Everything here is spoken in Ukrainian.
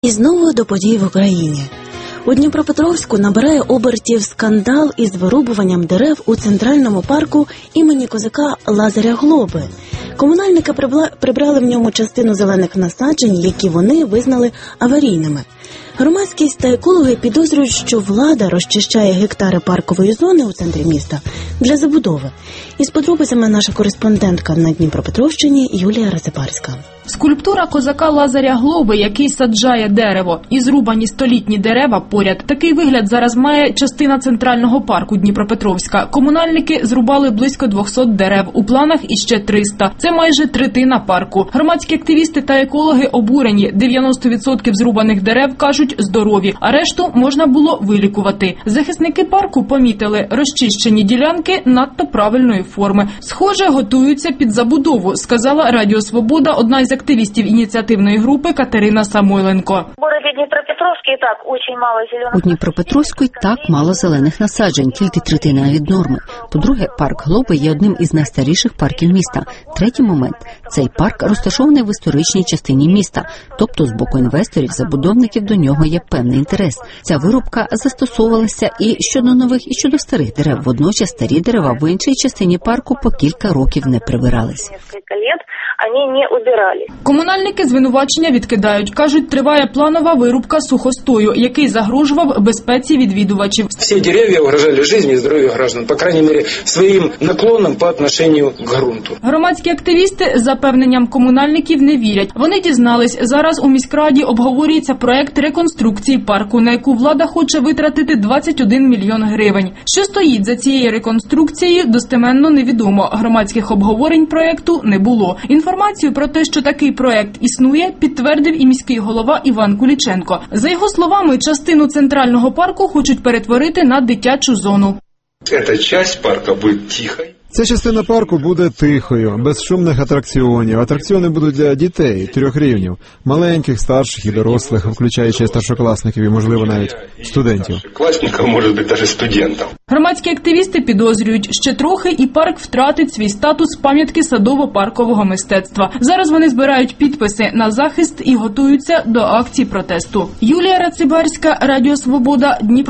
І знову до подій в Україні. У Дніпропетровську набирає обертів скандал із вирубуванням дерев у центральному парку імені козака Лазаря Глоби. Комунальники прибрали в ньому частину зелених насаджень, які вони визнали аварійними. Громадськість та екологи підозрюють, що влада розчищає гектари паркової зони у центрі міста для забудови. Із подробицями наша кореспондентка на Дніпропетровщині Юлія Раципарська. Скульптура козака Лазаря Глоби, який саджає дерево, і зрубані столітні дерева поряд. Такий вигляд зараз має частина центрального парку Дніпропетровська. Комунальники зрубали близько 200 дерев, у планах іще 300. Це майже третина парку. Громадські активісти та екологи обурені. 90% зрубаних дерев, кажуть, здорові, а решту можна було вилікувати. Захисники парку помітили, розчищені ділянки надто правильної форми. Схоже, готуються під забудову, сказала Радіо Свобода одна із активістів ініціативної групи Катерина Самойленко. У Дніпропетровську й так мало зелених насаджень, тільки третина від норми. По-друге, парк Глоби є одним із найстаріших парків міста. Третій момент – цей парк розташований в історичній частині міста, тобто з боку інвесторів, забудовників до нього є певний інтерес. Ця вирубка застосовувалася і щодо нових, і щодо старих дерев. Водночас старі дерева в іншій частині парку по кілька років не прибирались. Комунальники звинувачення відкидають. Кажуть, триває планова вирубка сухостою, який загрожував безпеці відвідувачів. Всі дерева угрожали житті і здоров'ю граждан, по крайній мірі, своїм наклоном по відношенню к ґрунту. Громадські активісти, за запевненням комунальників, не вірять. Вони дізнались, зараз у міськраді обговорюється проект реконструкції парку, на яку влада хоче витратити 21 мільйон гривень. Що стоїть за цією реконструкцією, достеменно невідомо. Громадських обговорень проекту не було. Інформацію про те, що такий проект існує, підтвердив і міський голова Іван Куліченко. За його словами, частину центрального парку хочуть перетворити на дитячу зону. Ця частина парку буде тихою. Ця частина парку буде тихою, без шумних атракціонів. Атракціони будуть для дітей 3 рівнів. Маленьких, старших і дорослих, включаючи старшокласників і, можливо, навіть студентів. Класників, може бути, навіть студентів. Громадські активісти підозрюють, ще трохи і парк втратить свій статус пам'ятки садово-паркового мистецтва. Зараз вони збирають підписи на захист і готуються до акцій протесту. Юлія Рацибарська, Радіо Свобода, Дніпро.